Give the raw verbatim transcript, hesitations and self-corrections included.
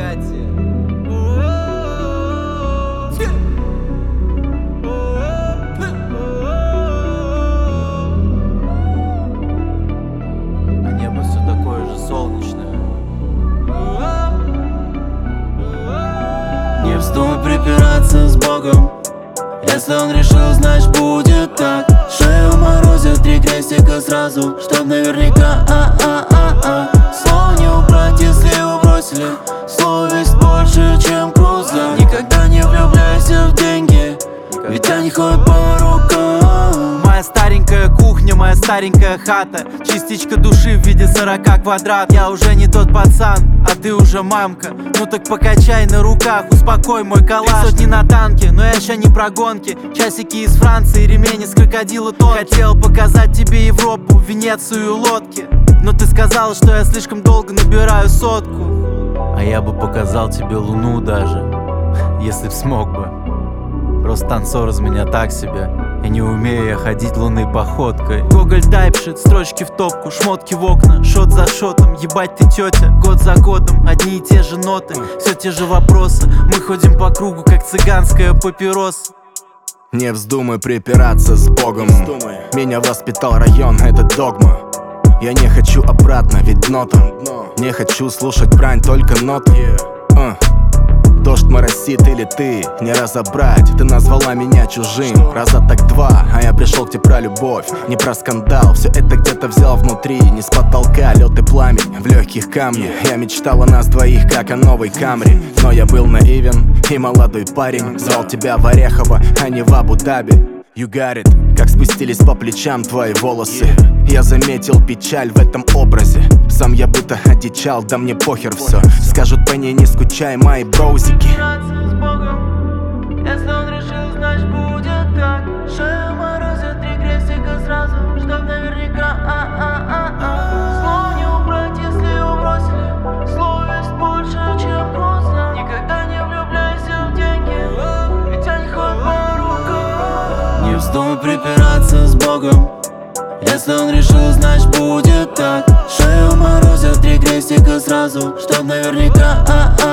проклятие. А небо все такое же солнечное. Не вздумай припираться с Богом. Если он решил, значит будет так. Шею морозят, три крестика сразу, чтоб наверняка. А-а-а-а. Слово не убрать, если его бросили. Словесть больше, чем круза. Никогда не влюбляйся в деньги, ведь они ходят по рукам. Моя старенькая кухня, моя старенькая хата, частичка души в виде сорока квадрат. Я уже не тот пацан, а ты уже мамка. Ну так покачай на руках, успокой мой калаш. Три сотни на танке, но я еще не про гонки. Часики из Франции, ремень из крокодила тон. Хотел показать тебе Европу, Венецию, лодки, но ты сказала, что я слишком долго набираю сотку. А я бы показал тебе луну даже, если б смог бы. Просто танцор из меня так себе, и не умею я ходить лунной походкой. Гоголь тайпшит, строчки в топку, шмотки в окна, шот за шотом. Ебать ты тетя, год за годом, одни и те же ноты, все те же вопросы. Мы ходим по кругу, как цыганская папироса. Не вздумай припираться с Богом. Меня воспитал район, это догма. Я не хочу обратно, ведь нота. Не хочу слушать брань, только ноты. uh. Дождь моросит или ты, не разобрать. Ты назвала меня чужим, раза так два. А я пришел к тебе про любовь, не про скандал. Все это где-то взял внутри, не с потолка. Лед и пламень, в легких камни. Я мечтал о нас двоих, как о новой Камри. Но я был наивен и молодой парень. Звал тебя в Орехово, а не в Абу-Даби. You got it, как спустились по плечам твои волосы. Я заметил печаль в этом образе. Сам я будто одичал, да мне похер все. Скажут по ней не скучай, мои броузики. Если он решил, значит будет так. Шею морозят, три крестика сразу, чтоб наверняка. А-а-а-а. Слово не убрать, если его бросили. Словесть больше, чем круза. Никогда не влюбляйся в деньги, ведь они ходят по рукам. Не вздумай припираться с Богом. Если он решил, значит будет так. Шею морозят, три крестика сразу, чтоб наверняка. А-а-а.